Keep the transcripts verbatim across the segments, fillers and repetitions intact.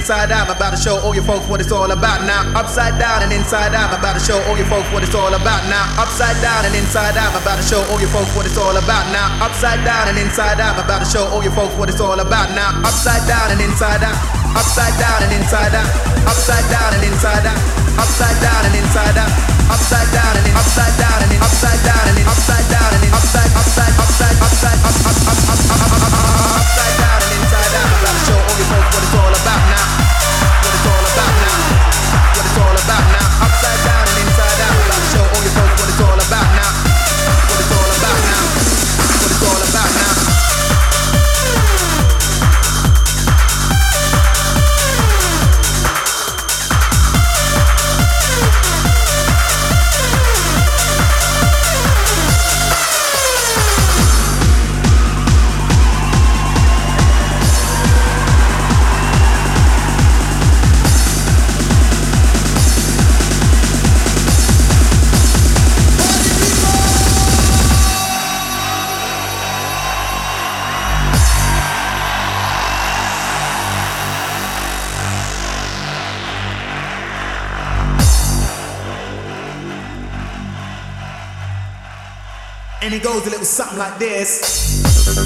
inside out. I'm about to show all you folks what it's all about now. Upside down and inside out. I'm about to show all you folks what it's all about now. Upside down and inside out. I'm about to show all you folks what it's all about now. Upside down and inside out. I'm about to show all you folks what it's all about now. Upside down and inside out. Upside down and inside out. Upside down and inside out. Upside down and inside out. Upside down and in upside down and in upside down and in upside down and in upside upside upside upside up up up up up upside down and inside out. I'm about to show all you folks what it's all about now. What it's all about now. What it's all about now. Upside down and inside out. I'm about to show all you folks what it's all about now. What it's all about now. What it's all about now. And it goes a little something like this.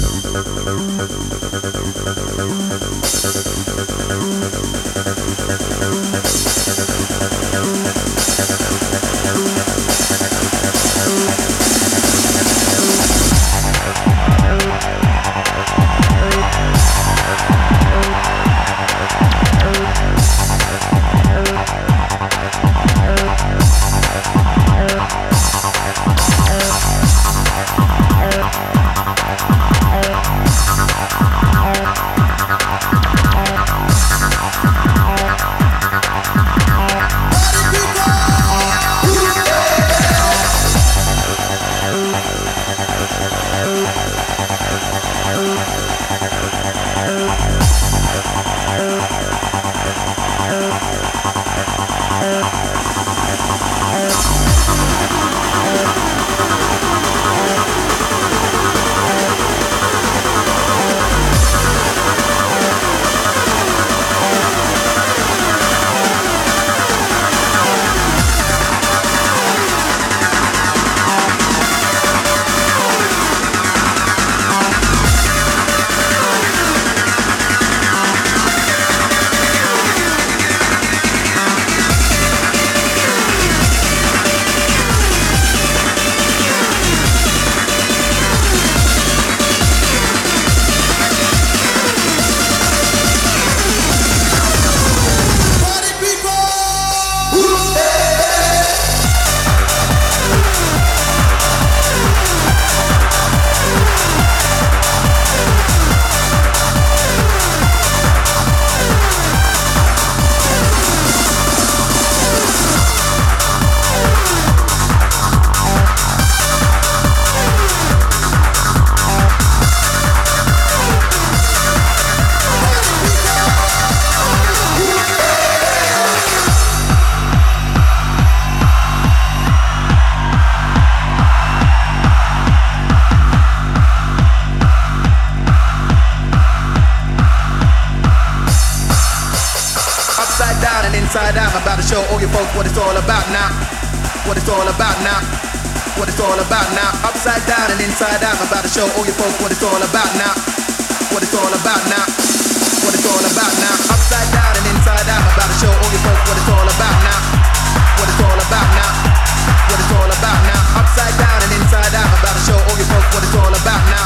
Inside out, I'm about to show all you folks what it's all about now. What it's all about now. What it's all about now. Upside down and inside out, I'm about to show all you folks what it's all about now. What it's all about now. What it's all about now. Upside down and inside out, I'm about to show all you folks what it's all about now. What it's all about now. What it's all about now. Upside down and inside out, I'm about to show all you folks what it's all about now.